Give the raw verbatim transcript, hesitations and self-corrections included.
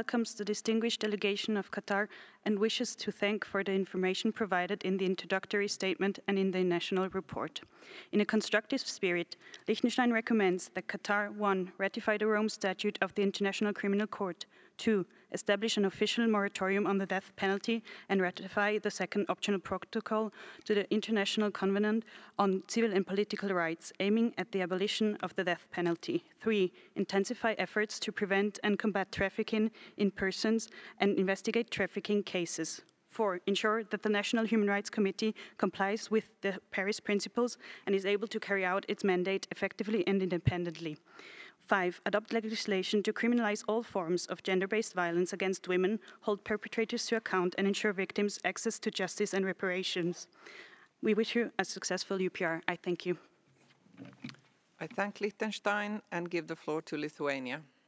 welcomes the distinguished delegation of Qatar and wishes to thank for the information provided in the introductory statement and in the national report. In a constructive spirit, Liechtenstein recommends that Qatar one. Ratify the Rome Statute of the International Criminal Court, two. Establish an official moratorium on the death penalty and ratify the second optional protocol to the International Covenant on Civil and Political Rights, aiming at the abolition of the death penalty. three. Intensify efforts to prevent and combat trafficking in persons and investigate trafficking cases. four. Ensure that the National Human Rights Committee complies with the Paris Principles and is able to carry out its mandate effectively and independently. five. Adopt legislation to criminalize all forms of gender-based violence against women, hold perpetrators to account, and ensure victims access to justice and reparations. We wish you a successful U P R. I thank you. I thank Liechtenstein and give the floor to Lithuania.